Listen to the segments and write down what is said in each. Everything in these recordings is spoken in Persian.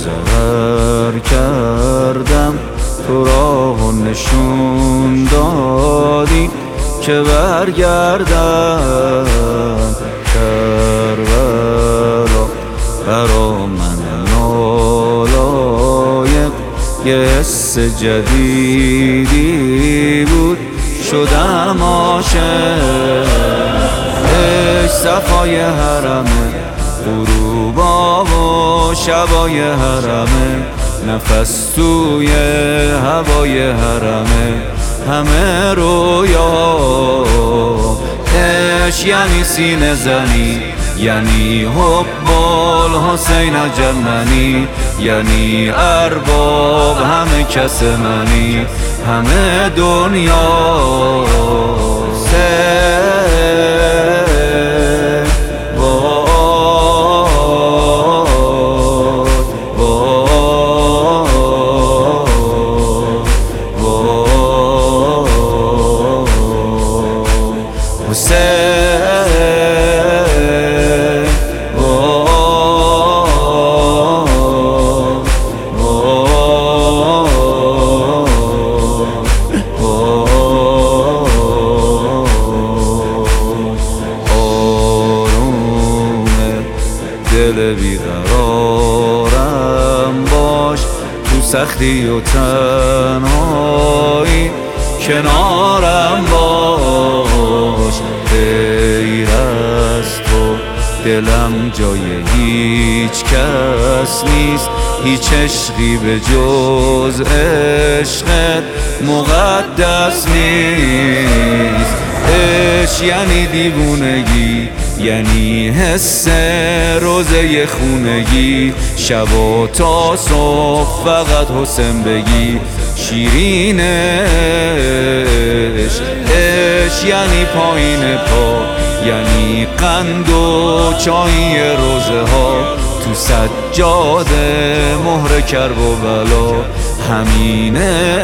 سفر کردم تو راه و نشون دادی که برگردم کربلا برا من نالایق یه حس جدیدی بود شدم عاشق عشق صفای حرمه غروبا و شبای حرمه نفس توی هوای حرمه همه رویا عشق یعنی سینه زنی یعنی حب الحسین جننی یعنی ارباب همه کس منی همه دنیا دل بیقرارم باش تو سختی و تنهایی کنارم باش غیر از تو دلم جای هیچ کس نیست هیچ عشقی به جز عشقت مقدس نیست عشق یعنی دیوونگی یعنی حس روزه خونگی شب تا صبح فقط حسین بگی شیرین عشق عشق یعنی پایین پا یعنی قند و چای روزه ها تو سجاده مهر کرب و بلا همینه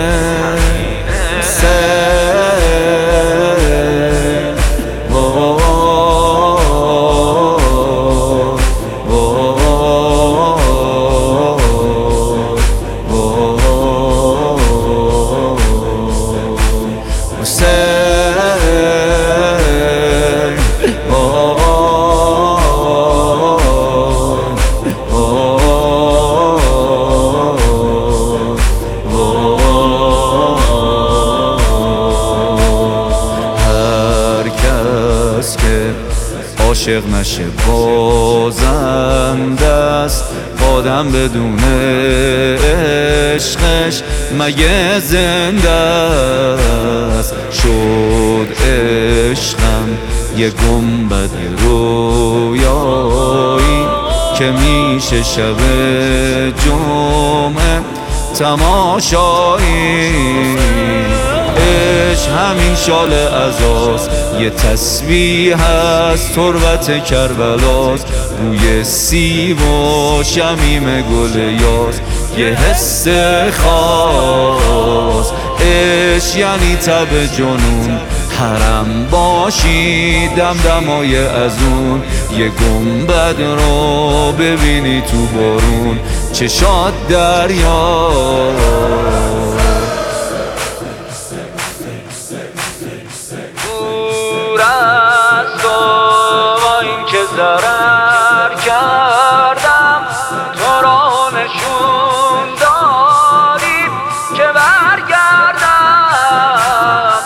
عاشق نشه بازنده است آدم بدون عشقش مگه زنده است شد عشقم یه گنبد رویایی که میشه شب جمعه تماشایی عشق همین شال عزاست یه تسبیح از تربت کربلاست بوی سیب و شمیم گل یاس یه حس خاص عشق یعنی تب جنون حرم باشی دمدمای ازون یه گنبد رو ببینی تو بارون چشات دریا ضرر کردم تو را نشون دادی که برگردم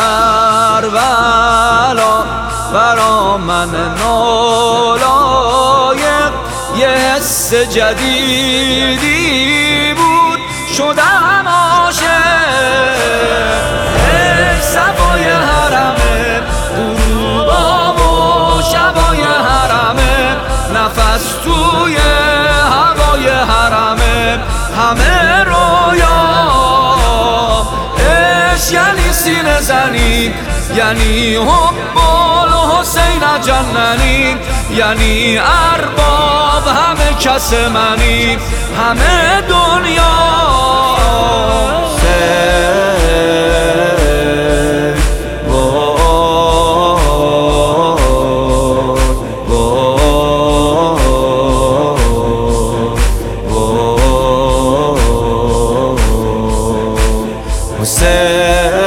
کربلا برا من نالایق یه حس جدیدی بود شدم عاشق صفای حرمه غروبا و شبای حرمه نفس توی هوای حرمه همه رویا عشق یعنی سینه زنی یعنی حب الحسین جننی یعنی ارباب همه کس منی همه دنیا حسین